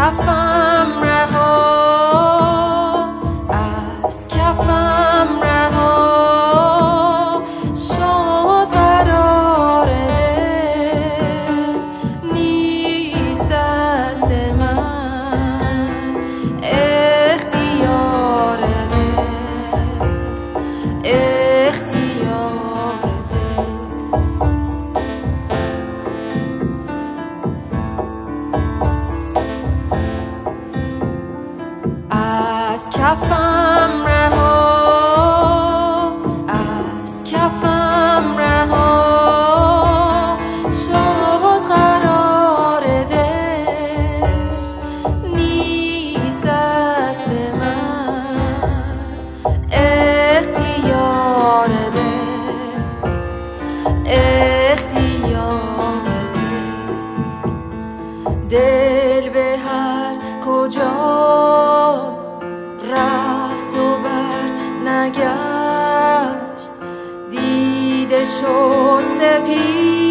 کفم رها، از کفم رها شد قرار دل، نیست دست من اختیار دل، اختیار دل. از کفم رها، از کفم رها شد قرار دل، نیست دست من اختیار دل، اختیار دل. دل به هر کجا رفت و بر نگشت، دیده شد سپید